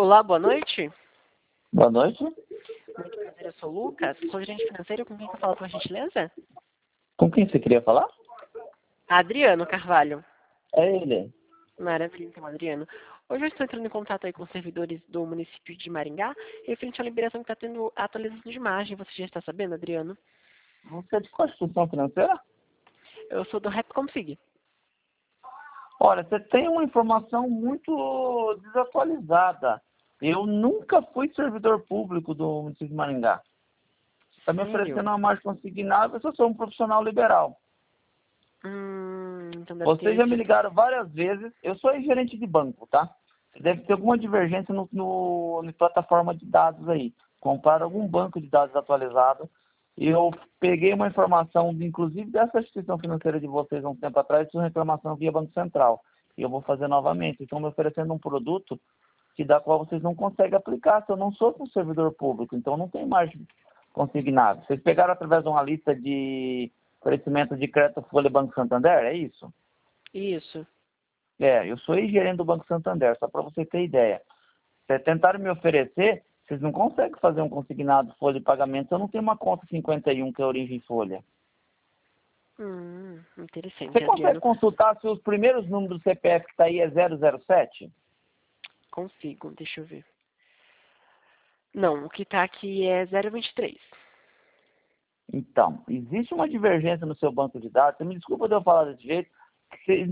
Olá, boa noite. Boa noite. Muito prazer, eu sou o Lucas, sou gerente financeiro. Com quem eu falo, por gentileza? Com quem você queria falar? Adriano Carvalho. É ele. Maravilha, então, Adriano. Hoje eu estou entrando em contato aí com os servidores do município de Maringá, referente à liberação que está tendo atualização de imagem. Você já está sabendo, Adriano? Você é de qual instituição financeira? Eu sou do Repcomsig. Olha, você tem uma informação muito desatualizada. Eu nunca fui servidor público do município de Maringá. Você está me oferecendo uma margem consignável, eu sou um profissional liberal. Então deve Vocês já me ligaram várias vezes. Eu sou gerente de banco, tá? Você deve ter alguma divergência na plataforma de dados aí. Compraram algum banco de dados atualizado. E eu peguei uma informação, inclusive dessa instituição financeira de vocês há um tempo atrás, de uma reclamação via Banco Central. E eu vou fazer novamente. Estão me oferecendo um produto da qual vocês não conseguem aplicar. Se eu não sou um servidor público, então não tem margem consignada. Vocês pegaram através de uma lista de oferecimento de crédito Folha Banco Santander, é isso? Isso. Eu sou gerente do Banco Santander, só para você ter ideia. Vocês tentaram me oferecer, vocês não conseguem fazer um consignado folha de pagamento, eu não tenho uma conta 51 que é origem folha. Interessante, Você consegue Adriano. consultar se os primeiros números do CPF que está aí é 007? Consigo, deixa eu ver. Não, o que está aqui é 023. Então, existe uma divergência no seu banco de dados. Você me desculpa de eu falar desse jeito. Você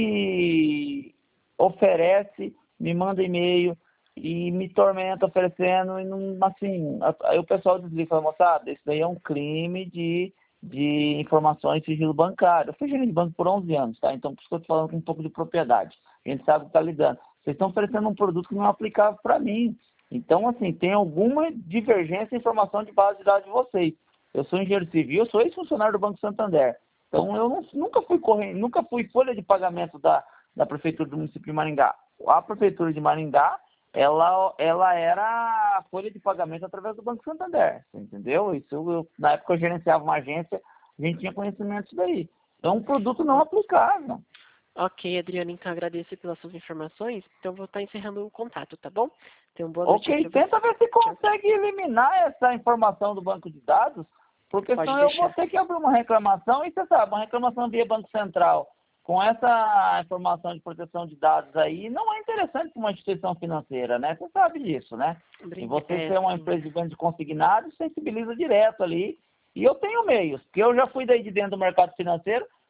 me oferece, me manda e-mail e me tormenta oferecendo, e não, assim, aí o pessoal desliga e fala, moçada, isso daí é um crime de informações de sigilo bancário. Eu fui gerente de banco por 11 anos, tá? Então, por isso que eu estou falando com um pouco de propriedade. A gente sabe o que está lidando. Vocês estão oferecendo um produto que não é aplicável para mim. Então, assim, tem alguma divergência em informação de base de dados de vocês. Eu sou engenheiro civil, eu sou ex-funcionário do Banco Santander. Então, eu nunca fui folha de pagamento da Prefeitura do município de Maringá. A Prefeitura de Maringá, ela era a folha de pagamento através do Banco Santander, entendeu? Isso, na época eu gerenciava uma agência, a gente tinha conhecimento disso daí. Então, é um produto não aplicável. Ok, Adriano, então agradeço pelas suas informações. Então, vou estar encerrando o contato, tá bom? Tenha uma boa noite. Ok, tenta ver se consegue eliminar essa informação do banco de dados, porque Pode senão eu deixar. vou ter que abrir uma reclamação, e você sabe, uma reclamação via Banco Central, com essa informação de proteção de dados aí, não é interessante para uma instituição financeira, né? Você sabe disso, né? E você ser uma empresa de venda de consignado, sensibiliza direto ali. E eu tenho meios, porque eu já fui daí de dentro do mercado financeiro,